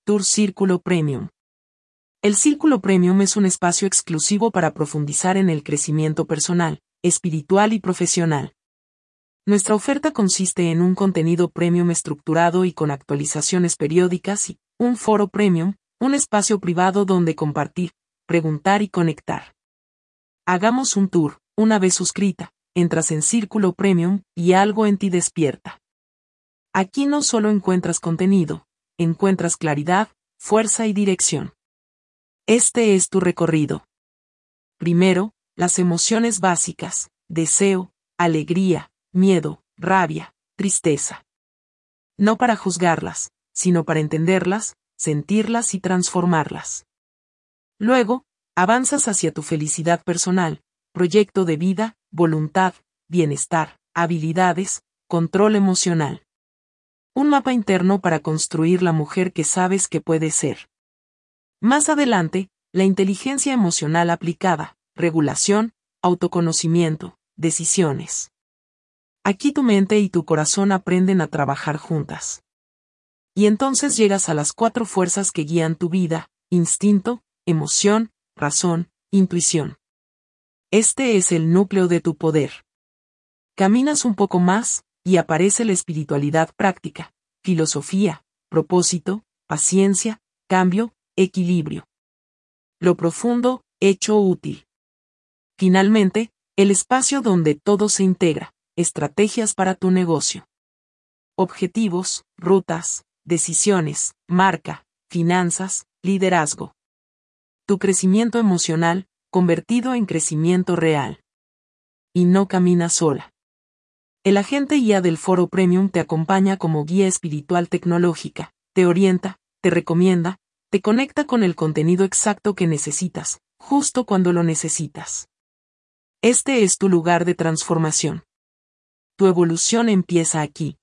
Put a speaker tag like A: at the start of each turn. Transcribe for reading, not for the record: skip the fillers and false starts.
A: Tour Círculo Premium. El Círculo Premium es un espacio exclusivo para profundizar en el crecimiento personal, espiritual y profesional. Nuestra oferta consiste en un contenido premium estructurado y con actualizaciones periódicas y un foro premium, un espacio privado donde compartir, preguntar y conectar. Hagamos un tour. Una vez suscrita, entras en Círculo Premium y algo en ti despierta. Aquí no solo encuentras contenido, encuentras claridad, fuerza y dirección. Este es tu recorrido. Primero, las emociones básicas: deseo, alegría, miedo, rabia, tristeza. No para juzgarlas, sino para entenderlas, sentirlas y transformarlas. Luego, avanzas hacia tu felicidad personal, proyecto de vida, voluntad, bienestar, habilidades, control emocional. Un mapa interno para construir la mujer que sabes que puedes ser. Más adelante, la inteligencia emocional aplicada, regulación, autoconocimiento, decisiones. Aquí tu mente y tu corazón aprenden a trabajar juntas. Y entonces llegas a las 4 fuerzas que guían tu vida: instinto, emoción, razón, intuición. Este es el núcleo de tu poder. Caminas un poco más, y aparece la espiritualidad práctica, filosofía, propósito, paciencia, cambio, equilibrio. Lo profundo, hecho útil. Finalmente, el espacio donde todo se integra: estrategias para tu negocio. Objetivos, rutas, decisiones, marca, finanzas, liderazgo. Tu crecimiento emocional, convertido en crecimiento real. Y no caminas sola. El agente guía del Foro Premium te acompaña como guía espiritual tecnológica, te orienta, te recomienda, te conecta con el contenido exacto que necesitas, justo cuando lo necesitas. Este es tu lugar de transformación. Tu evolución empieza aquí.